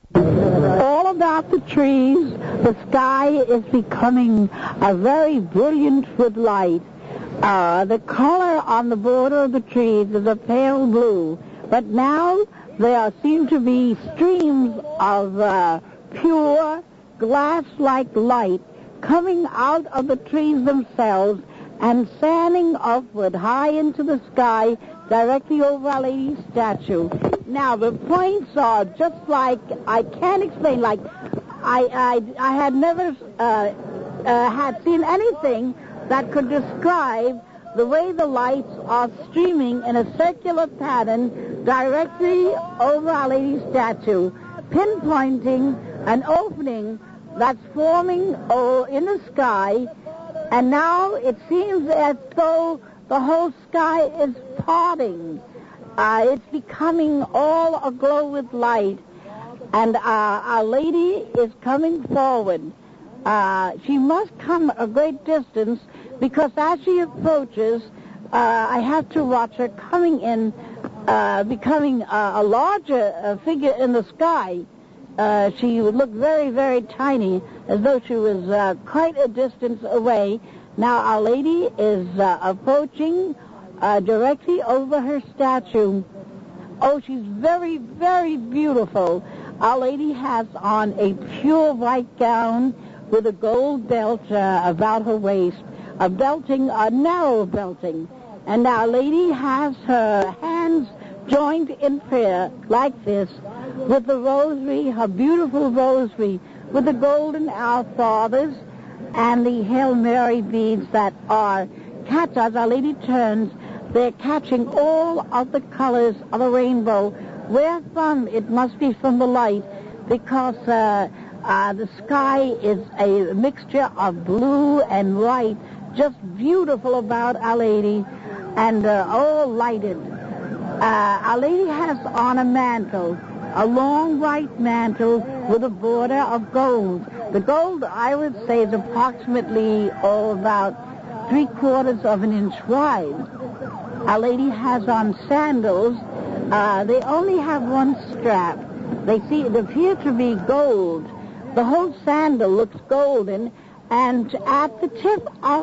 All about the trees, the sky is becoming very brilliant with light. The color on the border of the trees is a pale blue, but now there seem to be streams of pure glass-like light coming out of the trees themselves and standing upward high into the sky directly over Our Lady's statue. Now, the points are just like, I can't explain, like, I had never had seen anything that could describe the way the lights are streaming in a circular pattern directly over Our Lady's statue, pinpointing an opening that's forming in the sky, and now it seems as though the whole sky is parting. It's becoming all aglow with light, and Our Lady is coming forward. She must come a great distance, because as she approaches, I have to watch her coming in, becoming a larger figure in the sky. She would look very, very tiny, as though she was quite a distance away. Now Our Lady is approaching directly over her statue. Oh, she's very, very beautiful. Our Lady has on a pure white gown with a gold belt about her waist, a narrow belting. And Our Lady has her hands joined in prayer like this, with the rosary, her beautiful rosary, with the golden Our Fathers and the Hail Mary beads that are catch as Our Lady turns. They're catching all of the colors of the rainbow. Wherefrom? It must be from the light, because the sky is a mixture of blue and white, just beautiful about Our Lady, and all lighted. Our Lady has on a mantle, a long white mantle with a border of gold. The gold, I would say, is approximately about 3/4 of an inch wide. Our Lady has on sandals. They only have one strap. It appear to be gold. The whole sandal looks golden, and at the tip of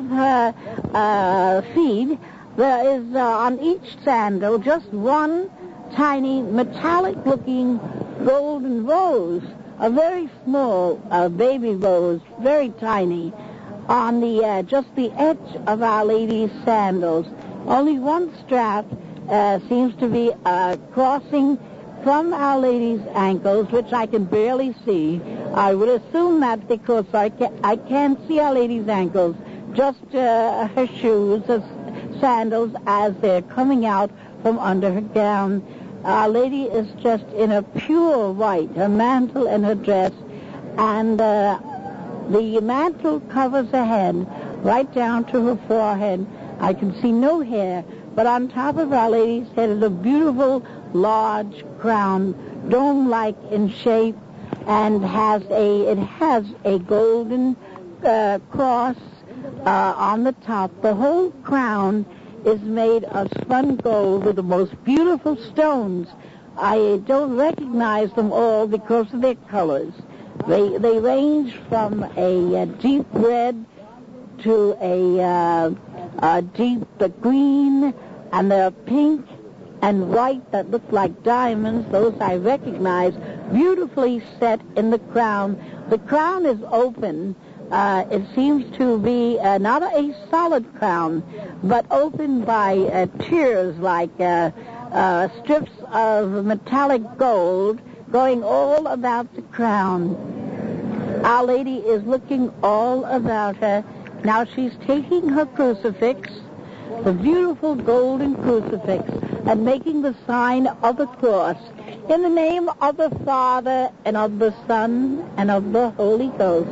her feet, there is on each sandal just one tiny metallic-looking golden rose, a very small baby rose, very tiny, on the just the edge of Our Lady's sandals. Only one strap seems to be crossing from Our Lady's ankles, which I can barely see. I would assume that because I can't see Our Lady's ankles, just her shoes, sandals, as they're coming out from under her gown. Our Lady is just in a pure white, her mantle and her dress, and the mantle covers her head right down to her forehead. I can see no hair, but on top of Our Lady's head is a beautiful, large crown, dome-like in shape, and it has a golden cross on the top. The whole crown is made of spun gold with the most beautiful stones. I don't recognize them all because of their colors. They range from a deep red to a deep green, and they're pink and white that look like diamonds. Those I recognize, beautifully set in the crown. The crown is open. It seems to be not a solid crown, but open by tiers, like strips of metallic gold going all about the crown. Our Lady is looking all about her. Now she's taking her crucifix, the beautiful golden crucifix, and making the sign of the cross in the name of the Father and of the Son and of the Holy Ghost.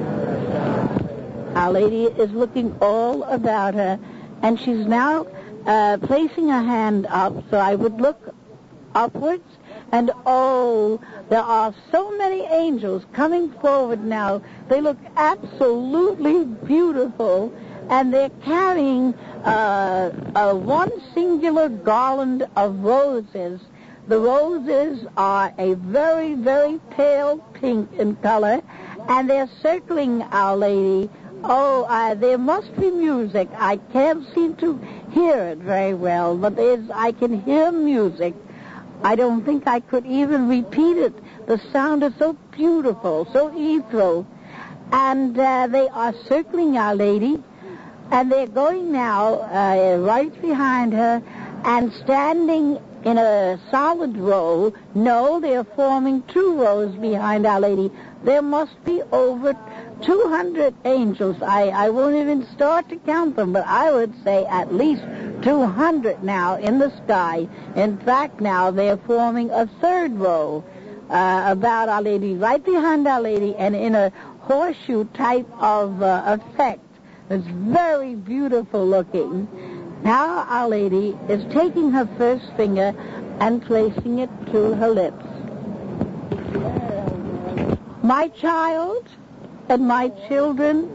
Our Lady is looking all about her, and she's now placing her hand up, so I would look upwards, and there are so many angels coming forward now. They look absolutely beautiful, and they're carrying one singular garland of roses The roses are a very, very pale pink in color, and they're circling Our Lady. Oh, there must be music. I can't seem to hear it very well, but I can hear music. I don't think I could even repeat it. The sound is so beautiful, so ethereal. And they are circling Our Lady, and they're going now right behind her and standing in a solid row. No, they're forming two rows behind Our Lady. There must be over 200 angels. I won't even start to count them, but I would say at least 200 now in the sky. In fact, now they're forming a third row about Our Lady, right behind Our Lady, and in a horseshoe type of effect. It's very beautiful looking. Now Our Lady is taking her first finger and placing it to her lips. My child and my children,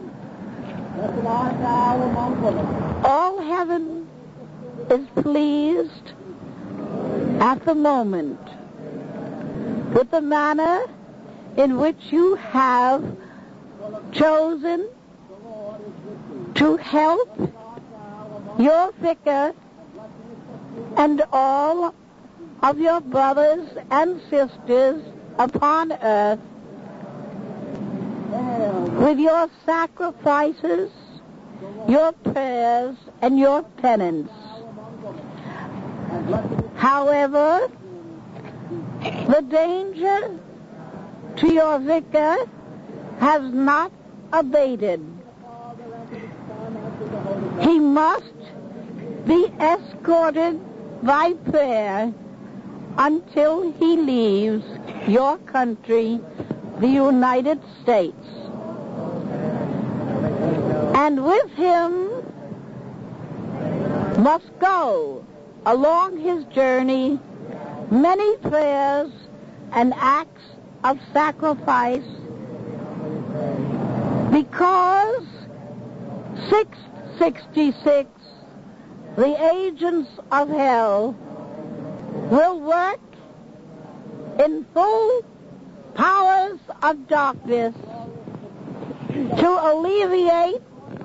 all heaven is pleased at the moment with the manner in which you have chosen to help your vicar and all of your brothers and sisters upon earth with your sacrifices, your prayers, and your penance. However, the danger to your vicar has not abated. He must be escorted by prayer until he leaves your country, the United States. And with him must go along his journey many prayers and acts of sacrifice, because 666, the agents of hell will work in full powers of darkness to alleviate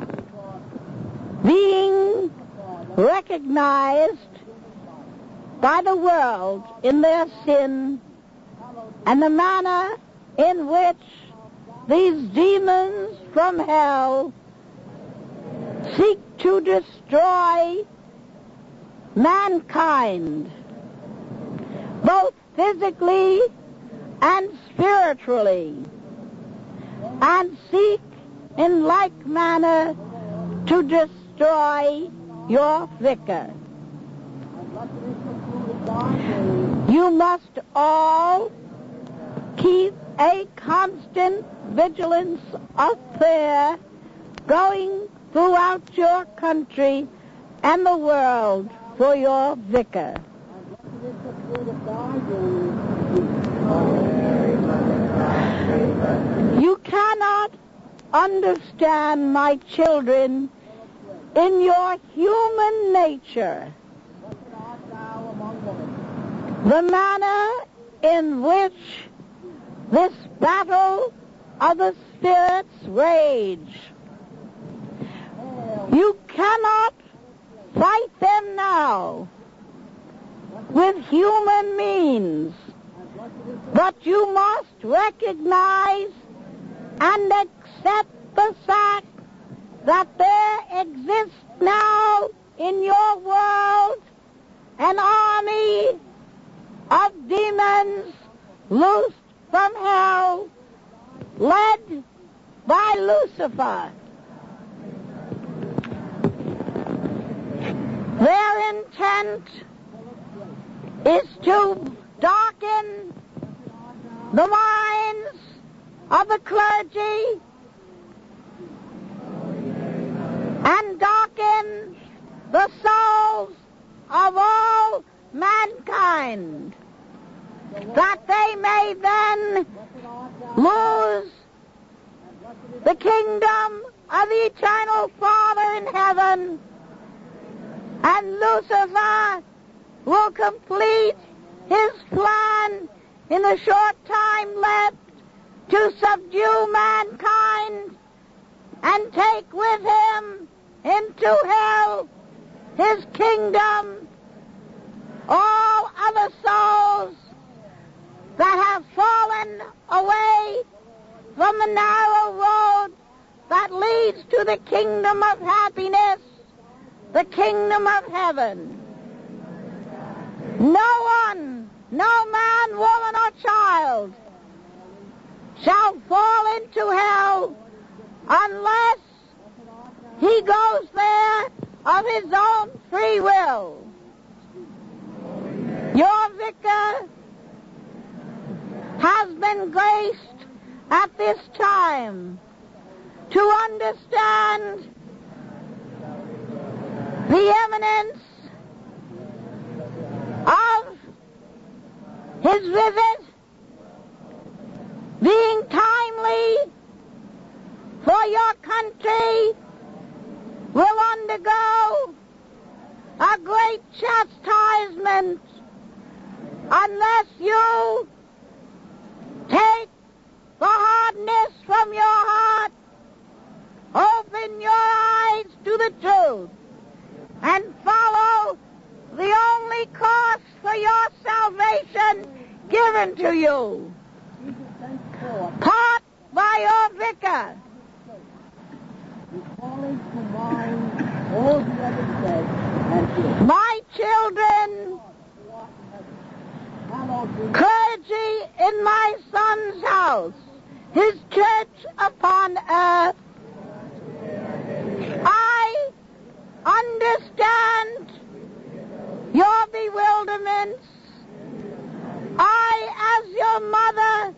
being recognized by the world in their sin, and the manner in which these demons from hell seek to destroy mankind, both physically and spiritually, and seek in like manner to destroy your vicar. You must all keep a constant vigilance of prayer going throughout your country and the world for your vicar. You cannot understand, my children, in your human nature the manner in which this battle of the spirits rage. You cannot fight them now with human means, but you must recognize and accept the fact that there exists now in your world an army of demons loosed from hell, led by Lucifer. Their intent is to darken the minds of the clergy and darken the souls of all mankind, that they may then lose the kingdom of the eternal Father in heaven, and Lucifer will complete his plan in the short time left to subdue mankind and take with him into hell his kingdom all other souls that have fallen away from the narrow road that leads to the kingdom of happiness, the kingdom of heaven. No one, no man, woman, or child shall fall into hell unless he goes there of his own free will. Your vicar has been graced at this time to understand the eminence of his visit being timely, for your country will undergo a great chastisement unless you take the hardness from your heart, open your eyes to the truth, and follow the only course for your salvation given to you, taught by your vicar. My children, clergy in my son's house, his church upon earth, I understand your bewilderments. I, as your mother,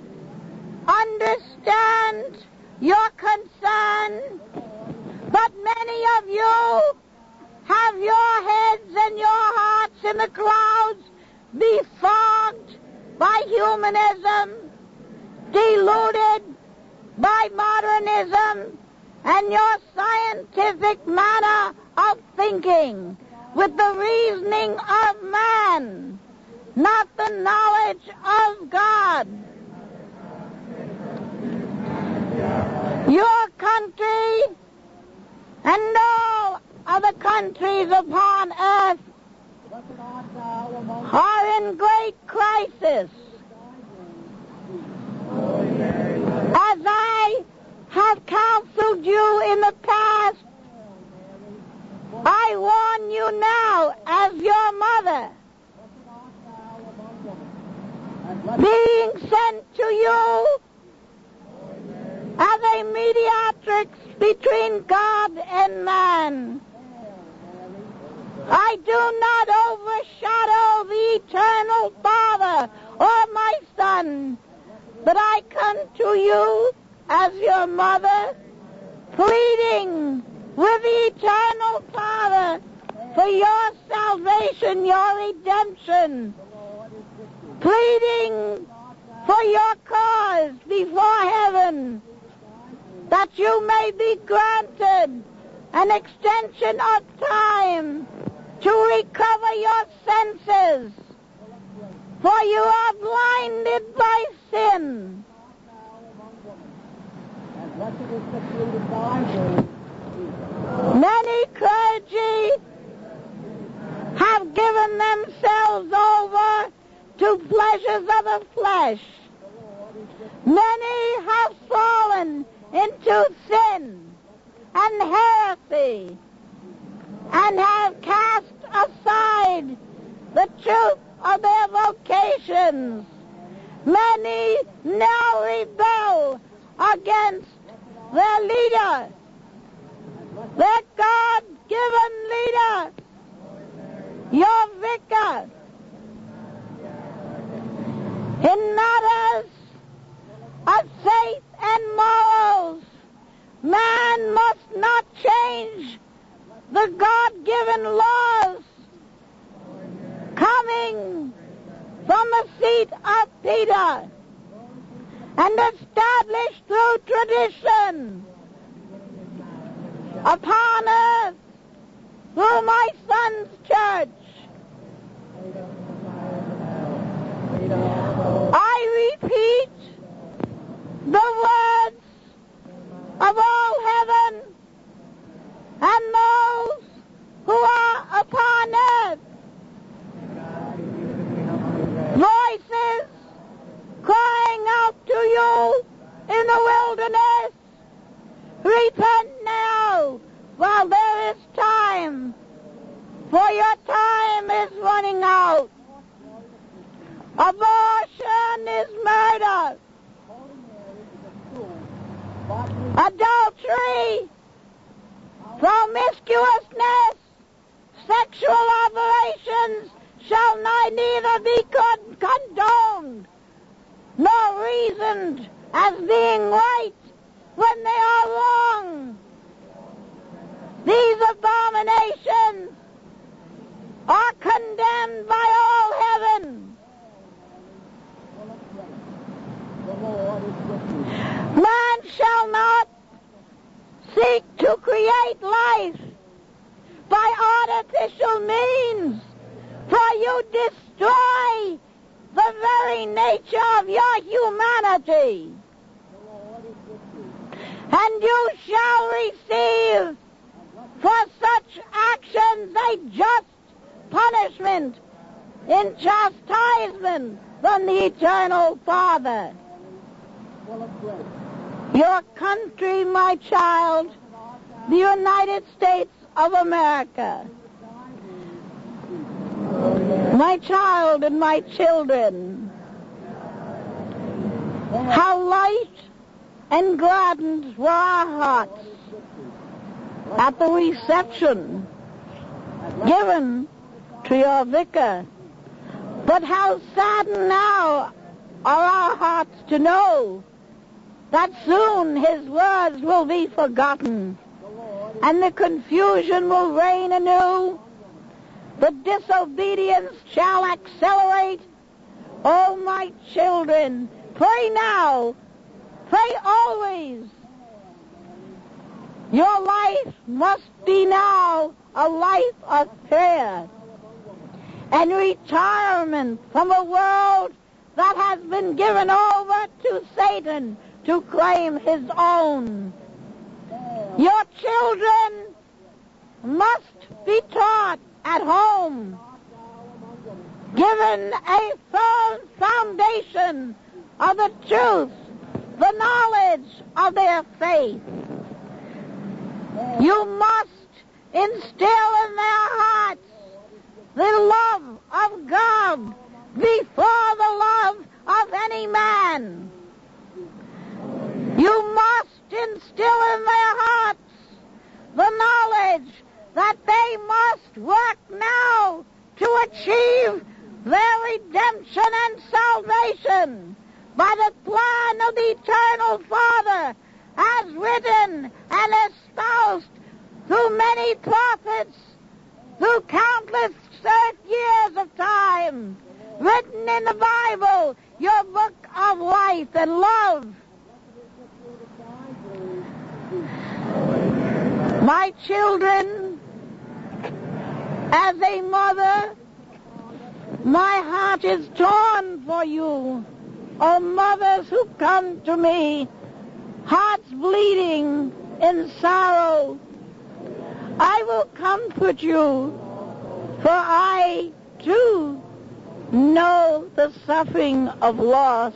understand your concern, but many of you have your heads and your hearts in the clouds befogged by humanism, deluded by modernism, and your scientific manner of thinking with the reasoning of man, not the knowledge of God. Your country and all other countries upon earth are in great crisis. As I have counseled you in the past, I warn you now as your mother, being sent to you as a mediatrix between God and man. I do not overshadow the eternal Father or my Son, but I come to you as your mother, pleading with the eternal Father for your salvation, your redemption, pleading for your cause before heaven, that you may be granted an extension of time to recover your senses, for you are blinded by sin. Many clergy have given themselves over to pleasures of the flesh. Many have fallen into sin and heresy and have cast aside the truth of their vocations. Many now rebel against their leader, their God-given leader, your vicar. In matters of faith and morals, man must not change the God-given laws coming from the seat of Peter and established through tradition upon earth through my son's church. you in the wilderness. Repent now while there is time, for your time is running out. Abortion is murder. Adultery, promiscuousness, sexual operations shall neither be condoned nor reasoned as being right when they are wrong. These abominations are condemned by all heaven. Man shall not seek to create life by artificial means, for you destroy the very nature of your humanity. And you shall receive for such actions a just punishment in chastisement from the eternal Father. Your country, my child, the United States of America, my child and my children, how light and gladdened were our hearts at the reception given to your vicar. But how saddened now are our hearts to know that soon his words will be forgotten, and the confusion will reign anew. The disobedience shall accelerate. Oh, my children, pray now, pray always. Your life must be now a life of prayer and retirement from a world that has been given over to Satan to claim his own. Your children must be taught at home, given a firm foundation of the truth, the knowledge of their faith. You must instill in their hearts the love of God before the love of any man. You must instill in their hearts the knowledge that they must work now to achieve their redemption and salvation by the plan of the eternal Father, as written and espoused through many prophets, through countless years of time, written in the Bible, your book of life and love. My children, as a mother, my heart is torn for you. Oh, mothers who come to me, hearts bleeding in sorrow, I will comfort you, for I, too, know the suffering of loss.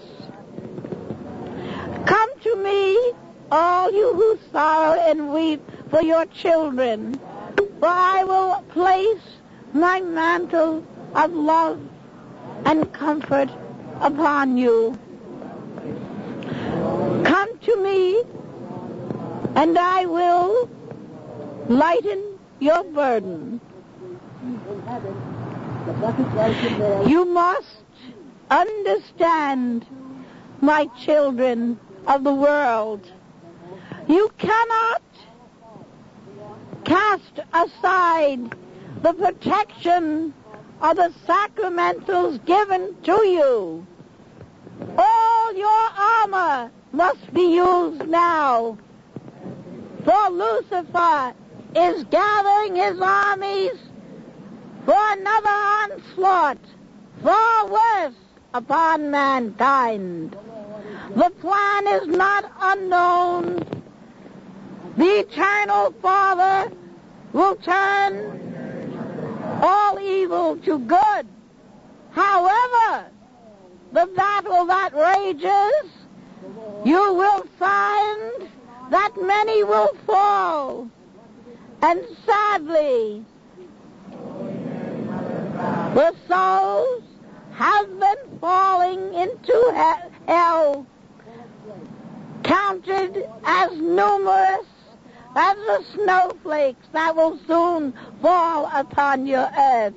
Come to me, all you who sorrow and weep for your children, for I will place my mantle of love and comfort upon you. Come to me, and I will lighten your burden. You must understand, my children of the world, you cannot cast aside the protection of the sacramentals given to you. All your armor must be used now, for Lucifer is gathering his armies for another onslaught, far worse upon mankind. The plan is not unknown. The eternal Father will turn all evil to good. However, the battle that rages you will find that many will fall. And sadly, the souls have been falling into hell, counted as numerous as the snowflakes that will soon fall upon your earth.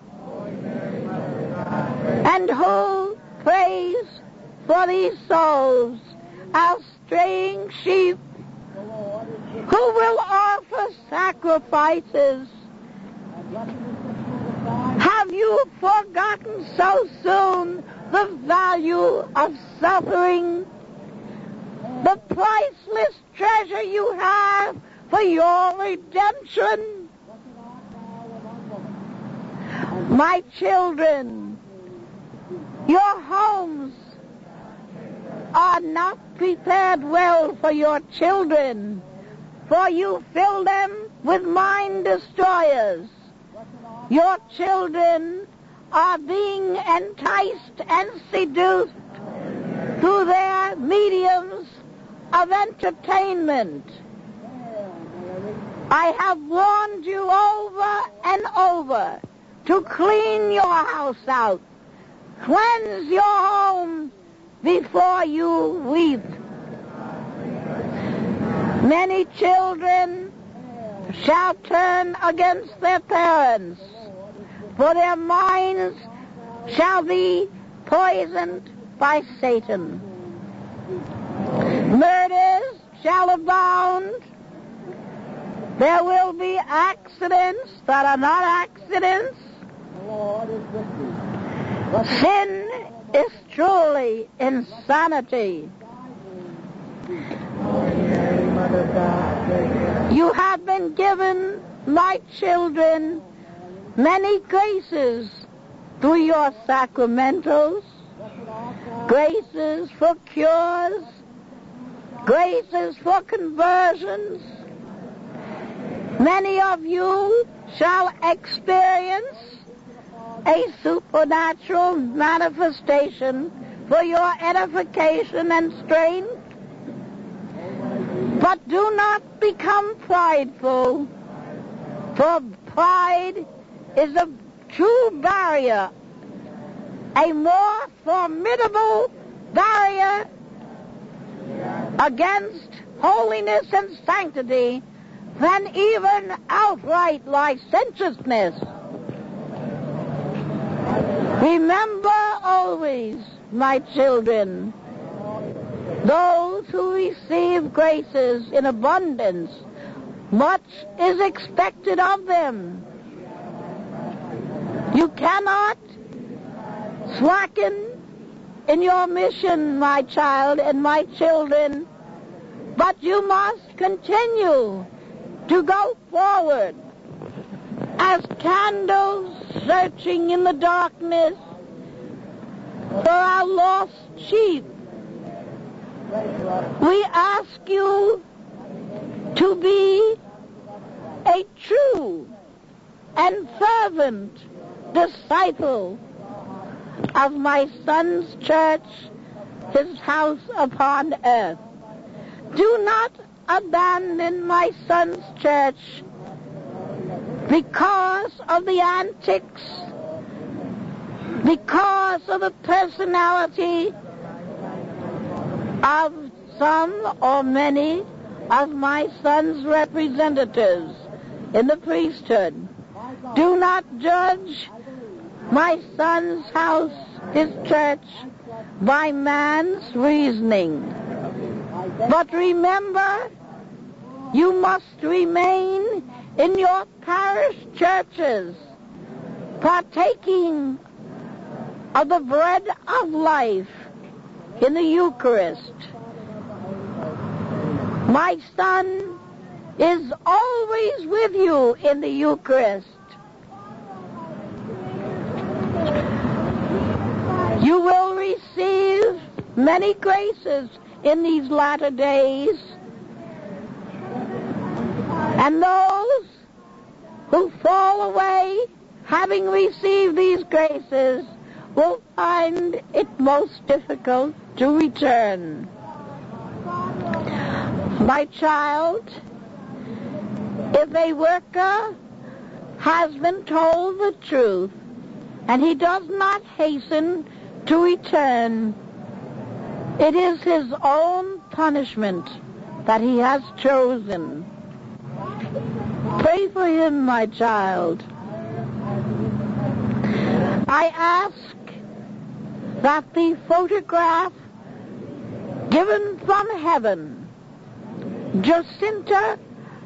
And who prays for these souls as straying sheep, who will offer sacrifices? Have you forgotten so soon the value of suffering, the priceless treasure you have for your redemption? My children, your homes are not prepared well for your children, for you fill them with mind destroyers. Your children are being enticed and seduced through their mediums of entertainment. I have warned you over and over to clean your house out. Cleanse your home before you weep. Many children shall turn against their parents, for their minds shall be poisoned by Satan. Murders shall abound. There will be accidents that are not accidents. Sin is truly insanity. You have been given, my children, many graces through your sacramentals, graces for cures, graces for conversions. Many of you shall experience a supernatural manifestation for your edification and strength. But do not become prideful, for pride is a true barrier, a more formidable barrier against holiness and sanctity than even outright licentiousness. Remember always, my children, those who receive graces in abundance, much is expected of them. You cannot slacken in your mission, my child and my children, but you must continue to go forward as candles searching in the darkness for our lost sheep. We ask you to be a true and fervent disciple of my Son's church, his house upon earth. Do not abandon my Son's church because of the antics, because of the personality of some or many of my Son's representatives in the priesthood. Do not judge my Son's house, his church, by man's reasoning. But remember, you must remain in your parish churches, partaking of the bread of life in the Eucharist. My Son is always with you in the Eucharist. You will receive many graces in these latter days, and those who fall away, having received these graces, will find it most difficult to return. My child, if a worker has been told the truth and he does not hasten to return, it is his own punishment that he has chosen. Pray for him, my child. I ask that the photograph given from heaven, Jacinta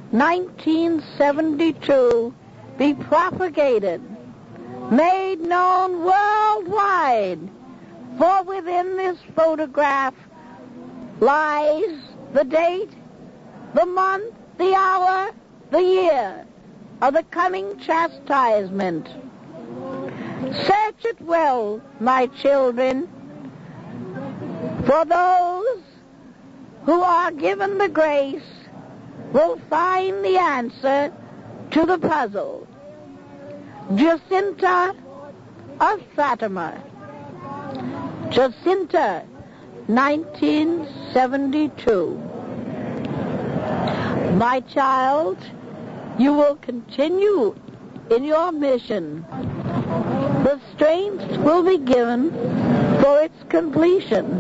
1972, be propagated, made known worldwide, for within this photograph lies the date, the month, the hour, the year of the coming chastisement. Search it well, my children, for those who are given the grace will find the answer to the puzzle. Jacinta of Fatima. Jacinta, 1972. My child, you will continue in your mission. The strength will be given for its completion.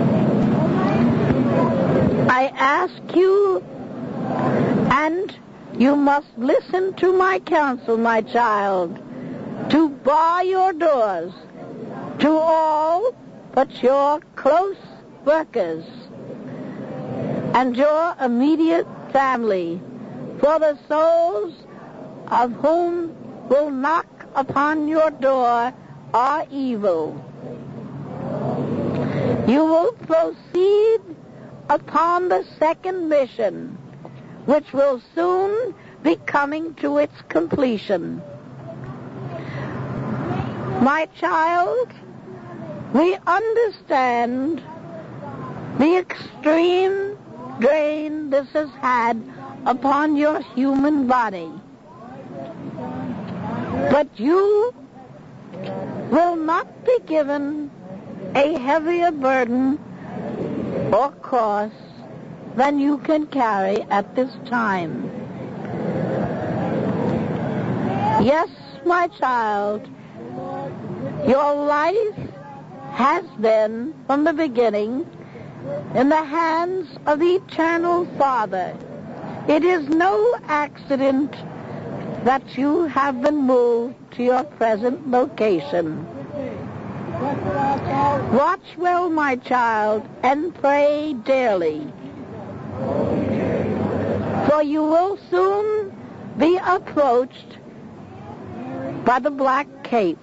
I ask you, and you must listen to my counsel, my child, to bar your doors to all but your close workers and your immediate family, for the souls of whom will knock upon your door are evil. You will proceed upon the second mission, which will soon be coming to its completion. My child, we understand the extreme drain this has had upon your human body. But you will not be given a heavier burden or cross than you can carry at this time. Yes, my child, your life has been, from the beginning, in the hands of the Eternal Father. It is no accident that you have been moved to your present location. Watch well, my child, and pray daily, for you will soon be approached by the Black Cape.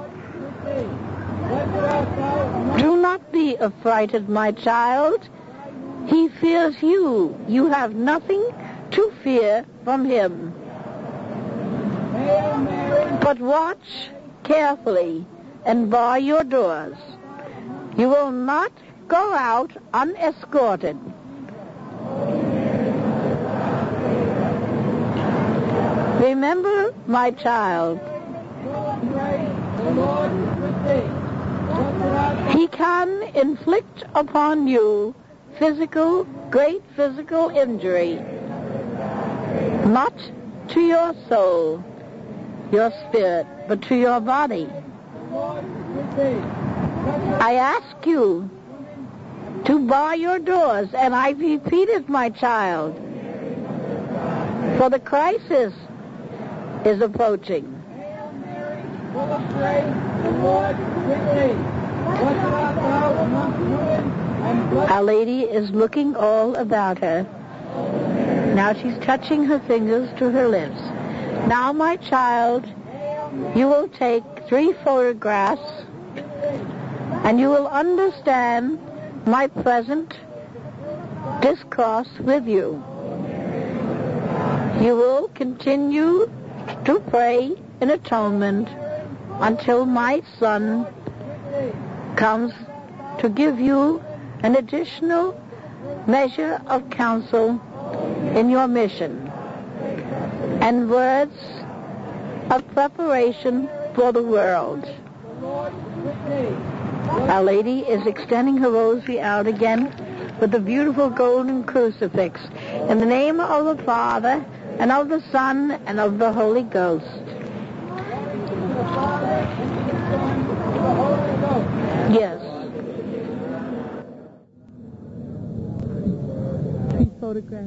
Do not be affrighted, my child. He fears you. You have nothing to fear from him. But watch carefully and bar your doors. You will not go out unescorted. Remember, my child, he can inflict upon you great physical injury, not to your soul, your spirit, but to your body. I ask you to bar your doors, and I repeat it, my child, for the crisis is approaching. Our Lady is looking all about her. Now she's touching her fingers to her lips. Now, my child, you will take 3 photographs, and you will understand my present discourse with you. You will continue to pray in atonement until my Son comes to give you an additional measure of counsel in your mission and words of preparation for the world. Our Lady is extending her rosary out again with the beautiful golden crucifix. In the name of the Father, and of the Son, and of the Holy Ghost. Yes. Please photograph.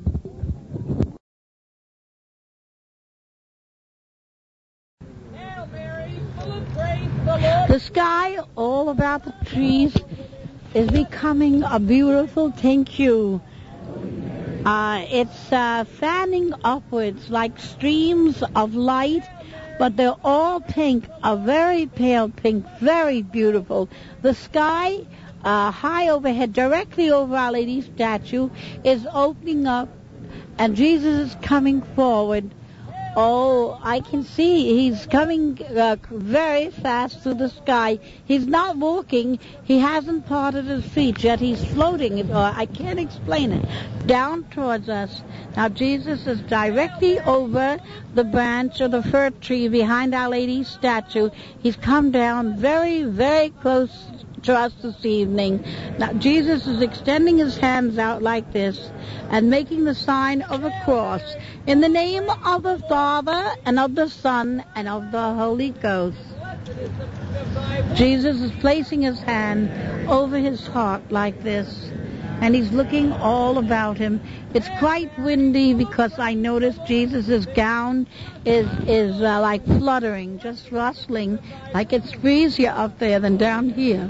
Hail Mary, full of grace, the Lord. The sky all about the trees is becoming a beautiful pink hue. It's fanning upwards like streams of light, but they're all pink, a very pale pink, very beautiful. The sky high overhead, directly over Our Lady's statue, is opening up, and Jesus is coming forward. Oh, I can see he's coming very fast through the sky. He's not walking. He hasn't parted his feet yet. He's floating. I can't explain it. Down towards us. Now, Jesus is directly over the branch of the fir tree behind Our Lady's statue. He's come down very, very close to us this evening. Now, Jesus is extending his hands out like this and making the sign of a cross. In the name of the Father, and of the Son, and of the Holy Ghost. Jesus is placing his hand over his heart like this, and he's looking all about him. It's quite windy because I noticed Jesus' gown is like fluttering, just rustling, like it's breezier up there than down here.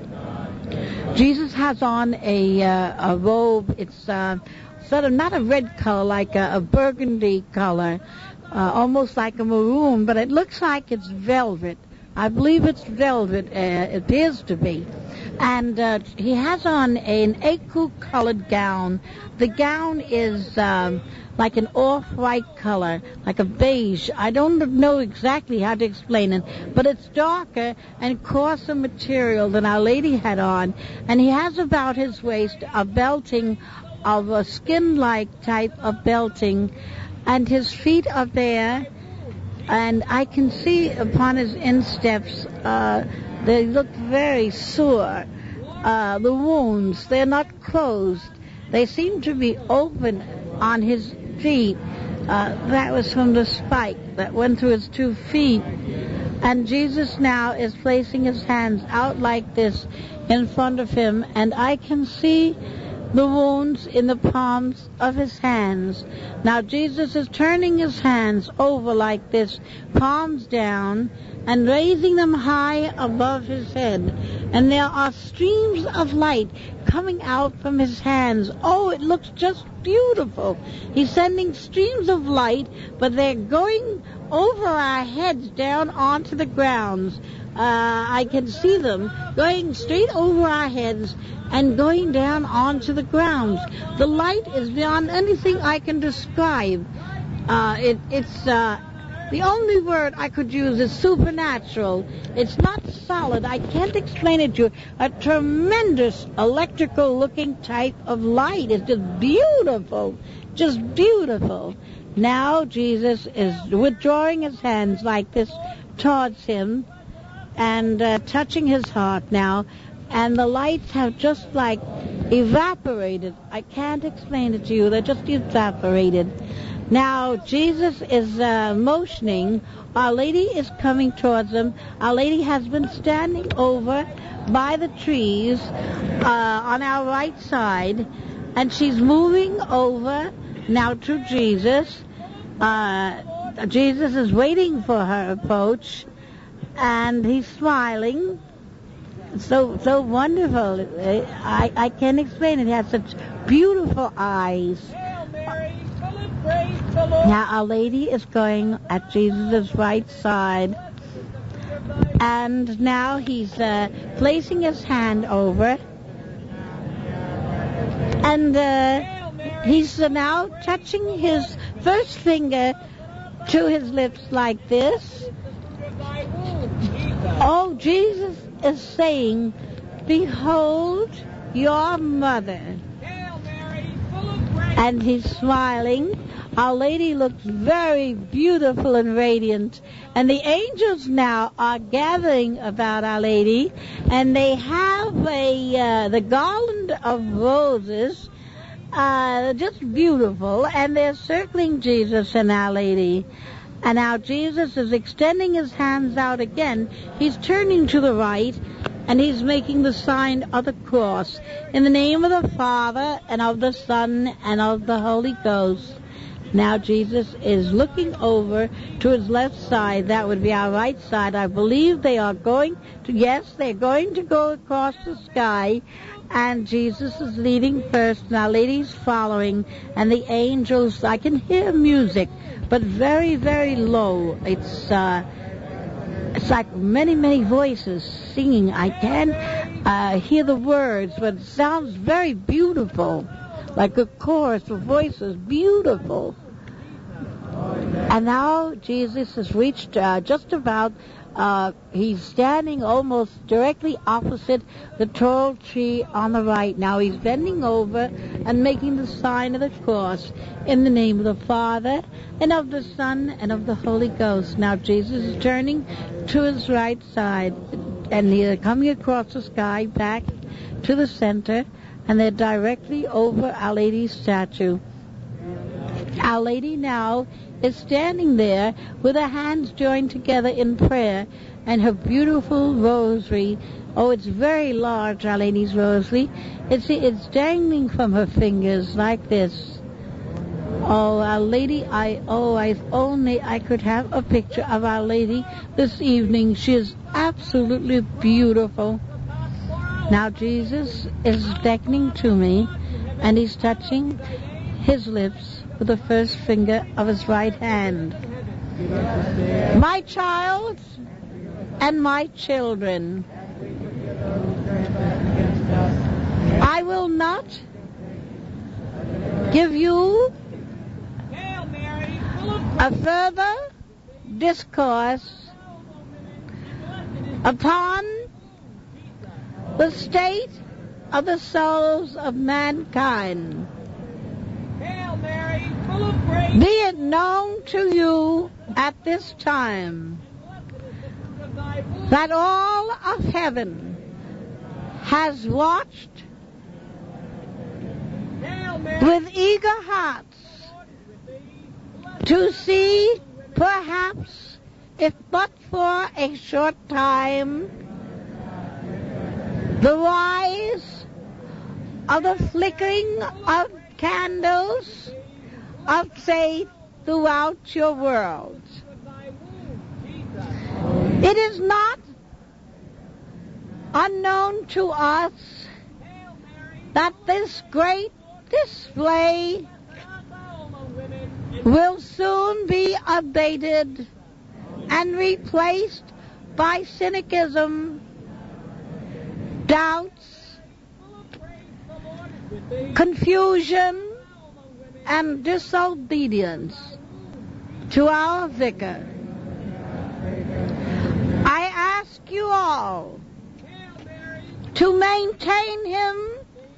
Jesus has on a robe. It's sort of not a red color, like a burgundy color, almost like a maroon, but it looks like it's velvet. I believe it's velvet, it appears to be. And he has on an écu-colored gown. The gown is like an off-white color, like a beige. I don't know exactly how to explain it, but it's darker and coarser material than Our Lady had on. And he has about his waist a belting of a skin-like type of belting, and his feet are bare, and I can see upon his insteps they look very sore. The wounds, they're not closed. They seem to be open on his feet. That was from the spike that went through his 2 feet. And Jesus now is placing his hands out like this in front of him, and I can see the wounds in the palms of his hands. Now Jesus is turning his hands over like this, palms down, and raising them high above his head. And there are streams of light coming out from his hands. Oh, it looks just beautiful. He's sending streams of light, but they're going over our heads down onto the grounds. I can see them going straight over our heads and going down onto the grounds. The light is beyond anything I can describe. It's the only word I could use is supernatural. It's not solid. I can't explain it to you. A tremendous electrical-looking type of light. It's just beautiful. Just beautiful. Now Jesus is withdrawing his hands like this towards him and touching his heart now. And the lights have just like evaporated. I can't explain it to you. They're just evaporated. Now, Jesus is motioning. Our Lady is coming towards him. Our Lady has been standing over by the trees on our right side, and she's moving over now to Jesus. Jesus is waiting for her approach, and he's smiling. So wonderful. I can't explain it. He has such beautiful eyes. Now Our Lady is going at Jesus' right side, and now he's placing his hand over, and he's now touching his first finger to his lips like this. Oh, Jesus is saying, "Behold your mother." And he's smiling. Our Lady looks very beautiful and radiant. And the angels now are gathering about Our Lady, and they have the garland garland of roses, just beautiful, and they're circling Jesus and Our Lady. And now Jesus is extending his hands out again. He's turning to the right, and he's making the sign of the cross. In the name of the Father, and of the Son, and of the Holy Ghost. Now Jesus is looking over to his left side. That would be our right side. I believe they are going to, yes, they're going to go across the sky. And Jesus is leading first, and Our Lady's following, and the angels, I can hear music, but very, very low. It's like many, many voices singing. I can't hear the words, but it sounds very beautiful, like a chorus of voices, beautiful. And now Jesus has reached just about, he's standing almost directly opposite the tall tree on the right. Now he's bending over and making the sign of the cross in the name of the Father, and of the Son, and of the Holy Ghost. Now Jesus is turning to his right side, and they're coming across the sky back to the center, and they're directly over Our Lady's statue. Our Lady now is standing there with her hands joined together in prayer, and her beautiful rosary. Oh, it's very large, Our Lady's rosary. It's dangling from her fingers like this. Oh, Our Lady, if only I could have a picture of Our Lady this evening. She is absolutely beautiful. Now Jesus is beckoning to me, and he's touching his lips with the first finger of his right hand. My child and my children, I will not give you a further discourse upon the state of the souls of mankind. Be it known to you at this time that all of heaven has watched with eager hearts to see, perhaps, if but for a short time, the rise of the flickering of candles of faith throughout your world. It is not unknown to us that this great display will soon be abated and replaced by cynicism, doubts, confusion, and disobedience to our vicar. I ask you all to maintain him,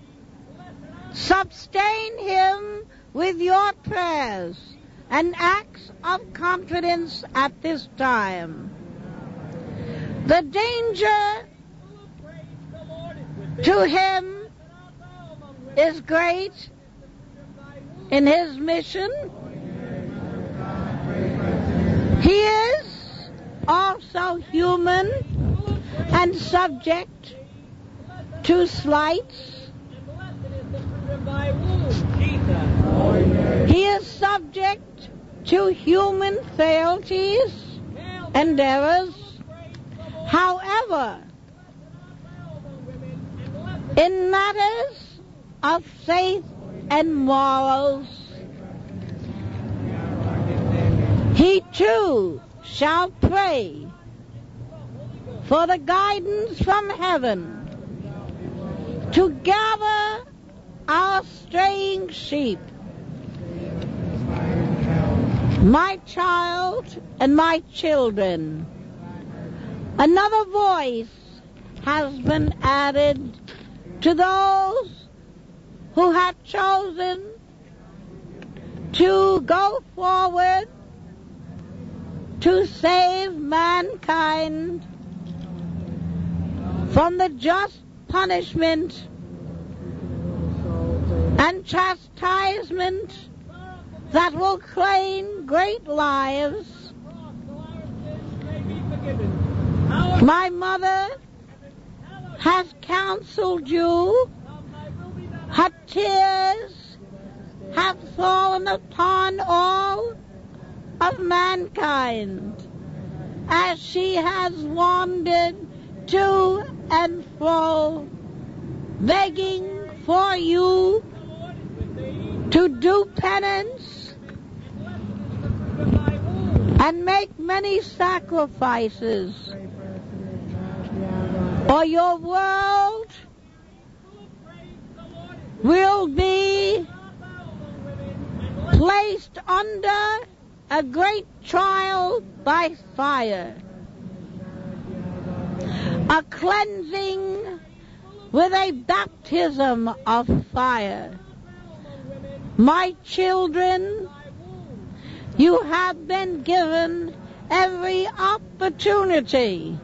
sustain him with your prayers and acts of confidence at this time. The danger to him is great in his mission. He is also human and subject to slights. He is subject to human frailties and errors. However, in matters of faith and morals, he too shall pray for the guidance from heaven to gather our straying sheep. My child and my children, another voice has been added to those who have chosen to go forward to save mankind from the just punishment and chastisement that will claim great lives. My mother has counseled you. Her tears have fallen upon all of mankind as she has wandered to and fro, begging for you to do penance and make many sacrifices, or your world will be placed under a great trial by fire, a cleansing with a baptism of fire. My children, you have been given every opportunity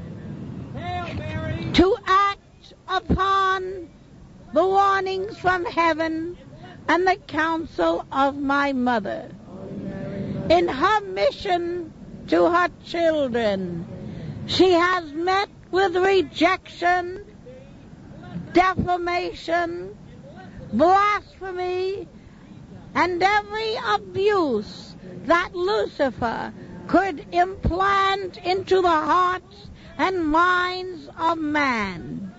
to act upon the warnings from heaven and the counsel of my mother. In her mission to her children, she has met with rejection, defamation, blasphemy, and every abuse that Lucifer could implant into the hearts and minds of man.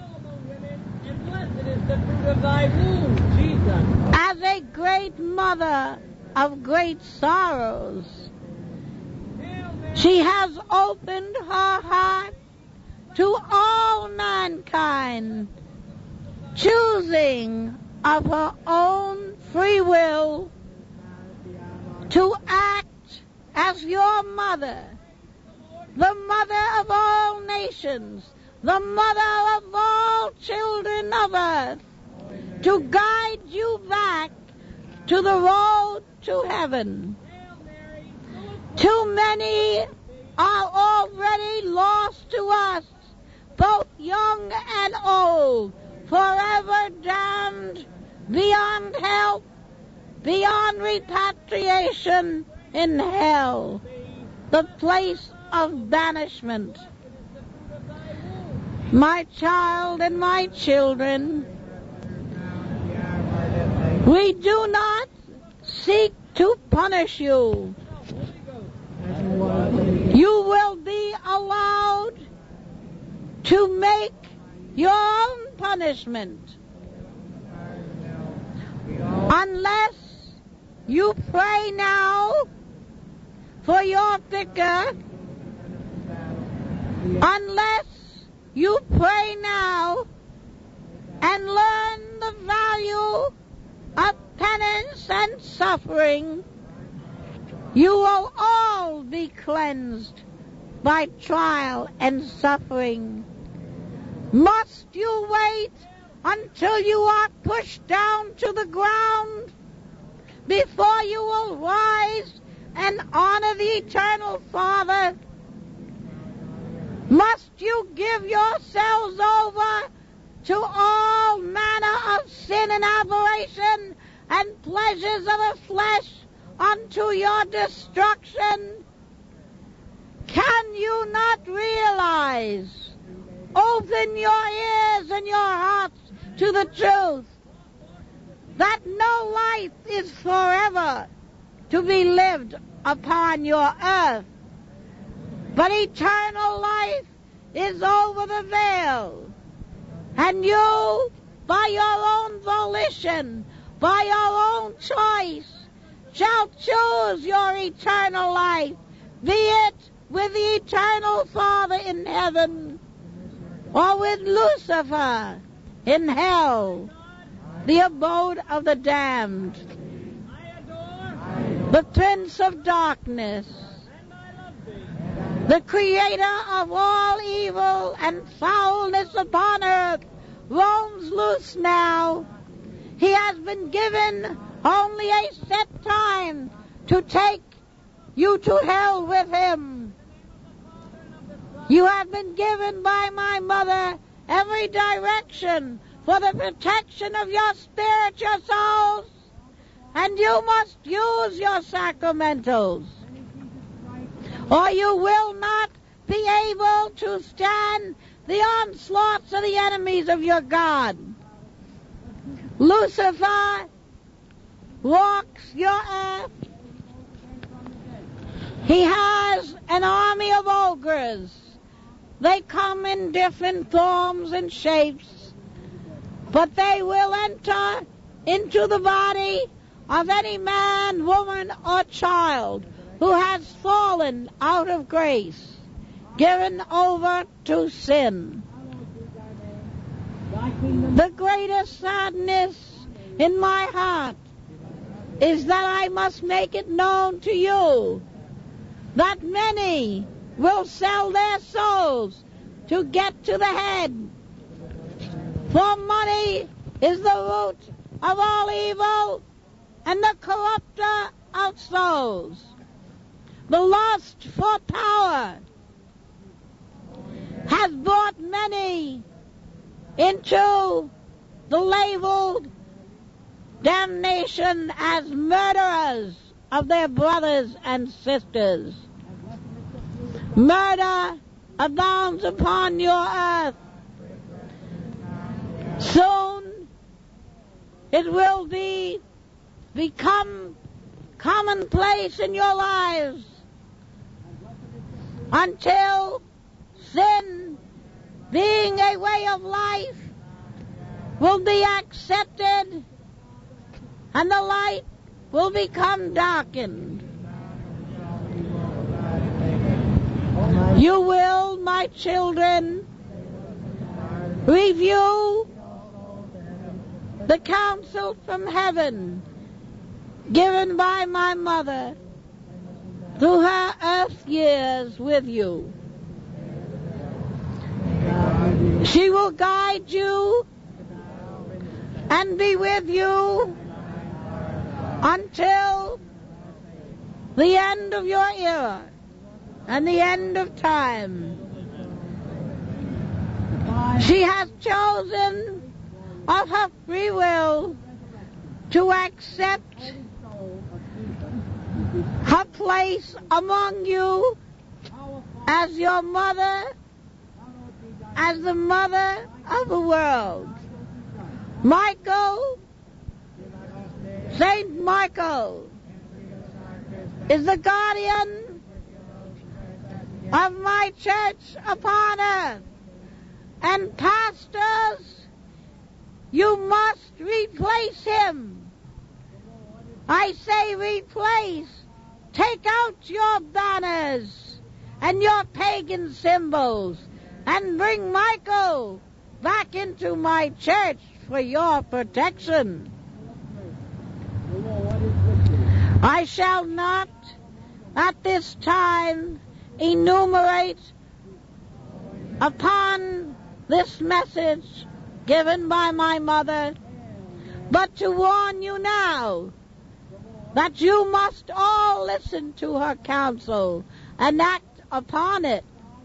As a great mother of great sorrows, she has opened her heart to all mankind, choosing of her own free will to act as your mother, the mother of all nations, the mother of all children of earth, to guide you back to the road to heaven. Too many are already lost to us, both young and old, forever damned beyond help, beyond repatriation in hell, the place of banishment. My child and my children, we do not seek to punish you. You will be allowed to make your own punishment unless you pray now for your vicar, unless you pray now and learn the value of penance and suffering, you will all be cleansed by trial and suffering. Must you wait until you are pushed down to the ground before you will rise and honor the Eternal Father? Must you give yourselves over to all manner of sin and aberration and pleasures of the flesh unto your destruction? Can you not realize? Open your ears and your hearts to the truth that no life is forever to be lived upon your earth, but eternal life is over the veil, and you, by your own volition, by your own choice, shall choose your eternal life, be it with the Eternal Father in heaven, or with Lucifer in hell, the abode of the damned, the prince of darkness, the creator of all evil and foulness upon earth, roams loose now. He has been given only a set time to take you to hell with him. You have been given by my mother every direction for the protection of your spiritual souls, and you must use your sacramentals, or you will not be able to stand the onslaughts of the enemies of your God. Lucifer walks your earth. He has an army of ogres. They come in different forms and shapes, but they will enter into the body of any man, woman, or child who has fallen out of grace, given over to sin. The greatest sadness in my heart is that I must make it known to you that many will sell their souls to get to the head. For money is the root of all evil and the corrupter of souls. The lust for power has brought many into the labeled damnation as murderers of their brothers and sisters. Murder abounds upon your earth. Soon it will become commonplace in your lives until sin, being a way of life, will be accepted and the light will become darkened. You will, my children, review the counsel from heaven given by my mother through her earth years with you. She will guide you and be with you until the end of your era and the end of time. She has chosen of her free will to accept her place among you as your mother, as the mother of the world. Michael, Saint Michael, is the guardian of my church upon earth. And pastors, you must replace him. I say replace. Take out your banners and your pagan symbols and bring Michael back into my church for your protection. I shall not at this time enumerate upon this message given by my mother, but to warn you now that you must all listen to her counsel and act upon it.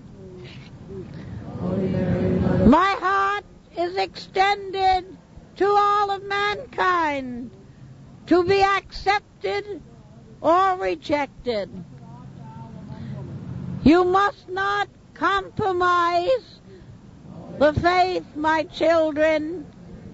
My heart is extended to all of mankind to be accepted or rejected. You must not compromise the faith, my children.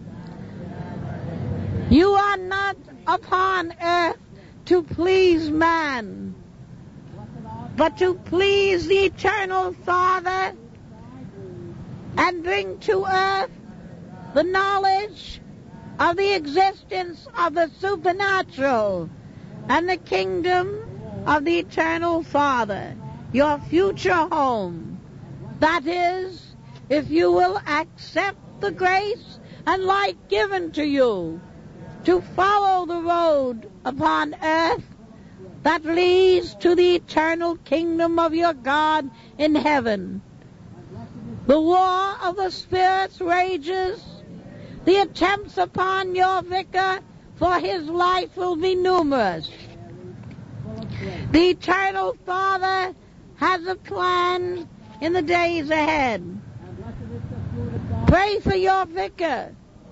You are not upon earth to please man, but to please the eternal Father and bring to earth the knowledge of the existence of the supernatural and the kingdom of the eternal Father, your future home. That is, if you will accept the grace and light given to you to follow the road upon earth that leads to the eternal kingdom of your God in heaven. The war of the spirits rages. The attempts upon your vicar for his life will be numerous. The eternal Father has a plan in the days ahead. Pray for your vicar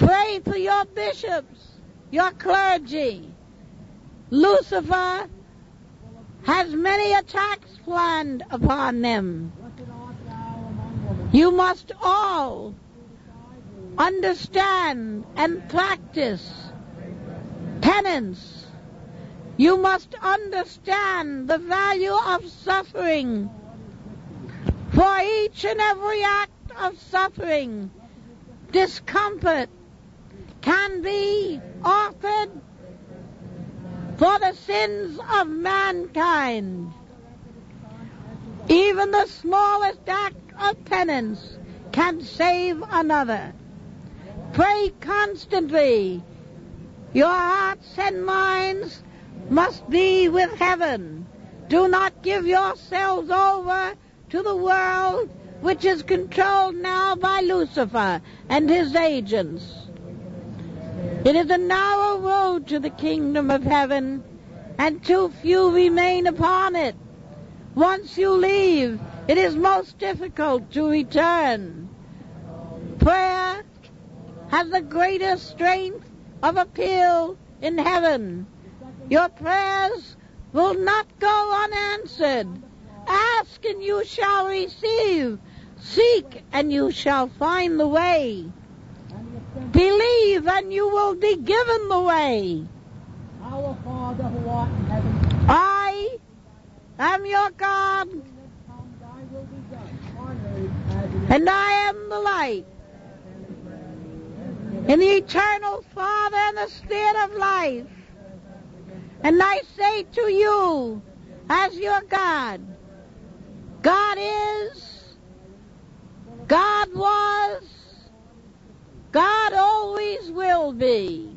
Pray for your bishops, your clergy. Lucifer has many attacks planned upon them. You must all understand and practice penance. You must understand the value of suffering. For each and every act of suffering, discomfort can be offered for the sins of mankind. Even the smallest act of penance can save another. Pray constantly. Your hearts and minds must be with heaven. Do not give yourselves over to the world, which is controlled now by Lucifer and his agents. It is a narrow road to the kingdom of heaven, and too few remain upon it. Once you leave, it is most difficult to return. Prayer has the greatest strength of appeal in heaven. Your prayers will not go unanswered. Ask and you shall receive. Seek and you shall find the way. Believe and you will be given the way. Our Father who art in heaven, I am your God, thy will be done on earth as it and I am the light. In the eternal Father and the Spirit of life. And I say to you, as your God, God is, God was, God always will be.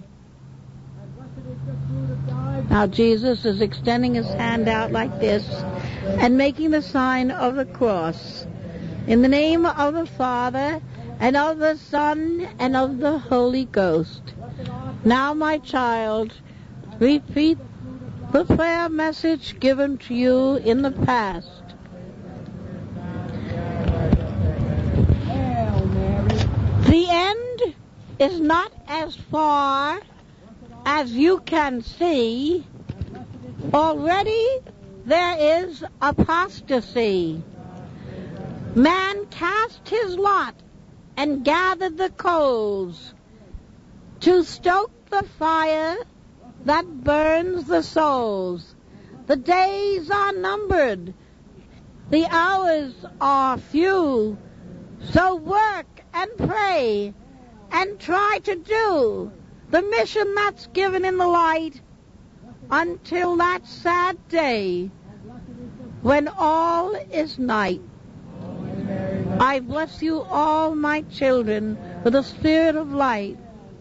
Now Jesus is extending his hand out like this and making the sign of the cross. In the name of the Father, and of the Son, and of the Holy Ghost. Now, my child, repeat the prayer message given to you in the past. The end is not as far as you can see. Already there is apostasy. Man cast his lot and gathered the coals to stoke the fire that burns the souls. The days are numbered, the hours are few, so work and pray and try to do the mission that's given in the light until that sad day when all is night. I bless you all, my children, with the spirit of light.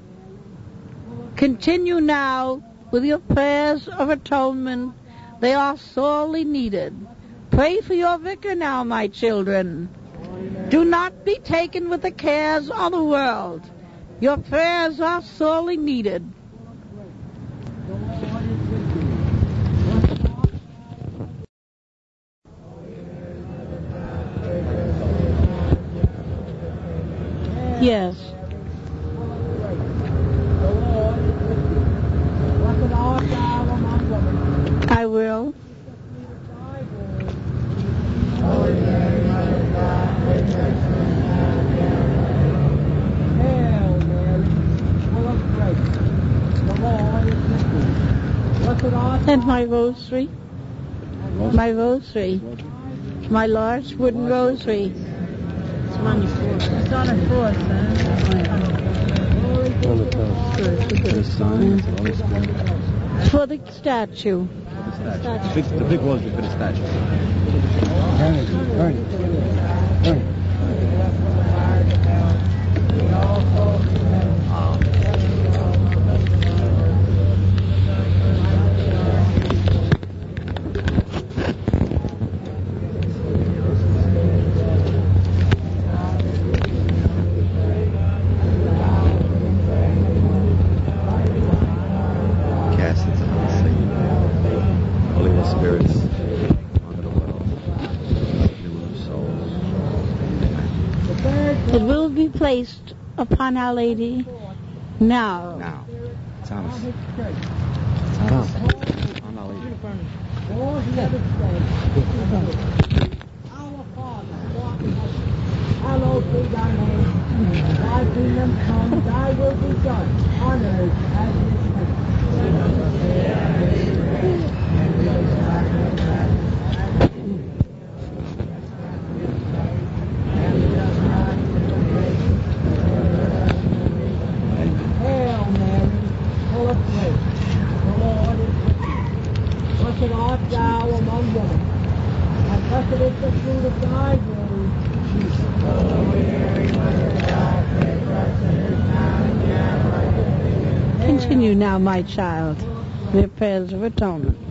Continue now with your prayers of atonement. They are sorely needed. Pray for your vicar now, my children. Do not be taken with the cares of the world. Your prayers are sorely needed. Yes. I will. And my rosary. My rosary. My large wooden rosary. It's on your fourth. It's on her fourth, man. The sign, Holy Spirit. For the statue. The statue. The big rosary for the statue. Turn it. It will be placed upon Our Lady Now. Now. Thomas. Thomas. On our lady. All he ever said, Our Father, who art in heaven, hallowed be thy name. Thy kingdom come, thy will be done, on earth as it is in Hail Mary, full of grace, the Lord is with thee. Blessed art thou among women, and blessed is the fruit of thy womb, Jesus. Continue now, my child, the prayers of atonement.